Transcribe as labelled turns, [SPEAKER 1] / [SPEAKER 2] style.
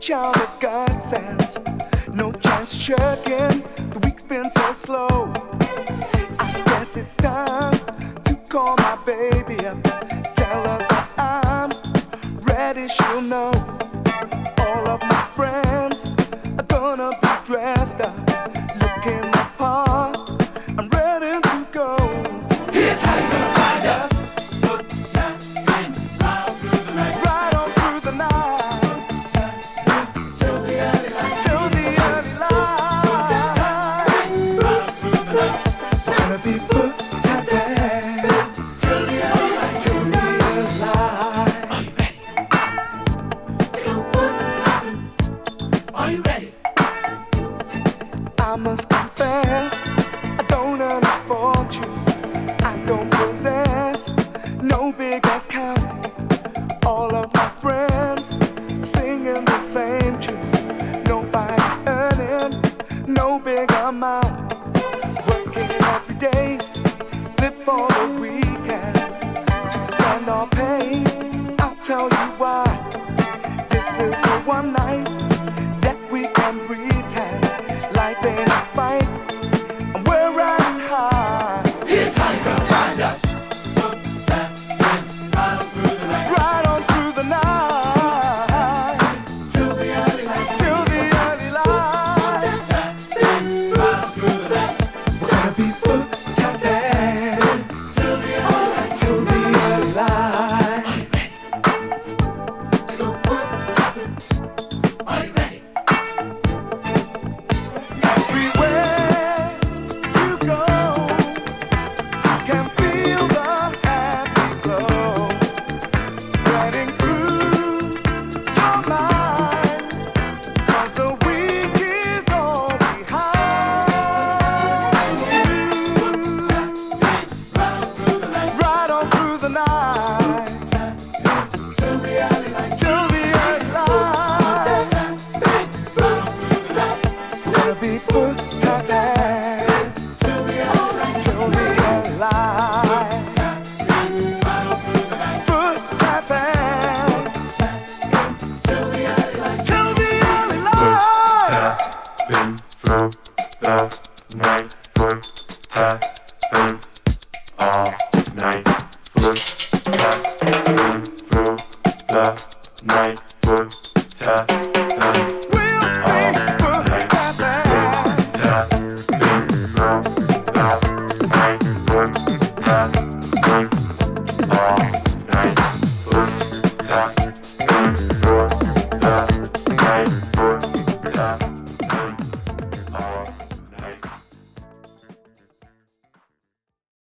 [SPEAKER 1] child of God says, no chance shirking, the week's been so slow. I guess it's time to call my baby up, tell her that I'm ready, she'll know. All of my friends are gonna be dressed up, looking the part, I'm ready to go. Here's how you're gonna find us. Good time in, right on through the night. Right on through the night. Till the early light. Till the early light. Good time in, right on through the night. We're gonna be good time till the early light. Till the early light. Are you ready? I must confess, I don't earn a fortune. I don't possess no big account. All of my friends are singing the same tune. Nobody earning no big amount. Working every day, live for the weekend. To spend or pay, I'll tell you why. This is the one night that we can pretend life ain't a fight, and we're riding high. Here's how you're gonna find us. Good time in, right on through the night. Right on through the night. Till the early light. Till the early light. Good time in, right on through the night. We're gonna be good time till the early light. Till the early light. Are you ready? To go good time. Are you ready? Everywhere you go, I can feel the happy glow spreading through your mind. 'Cause the week is all behind you. Right on through the night. Till the early light. Till the early light. We're gonna be good time till the early light. Till the early light. Good time till the early light. Till the early light.
[SPEAKER 2] Tapping through the night, foot tapping all night, foot tapping through the night, foot tapping
[SPEAKER 1] We'll
[SPEAKER 2] all
[SPEAKER 1] be good
[SPEAKER 2] night,
[SPEAKER 1] time.
[SPEAKER 2] tapping through the night, foot tapping all night, foot tapping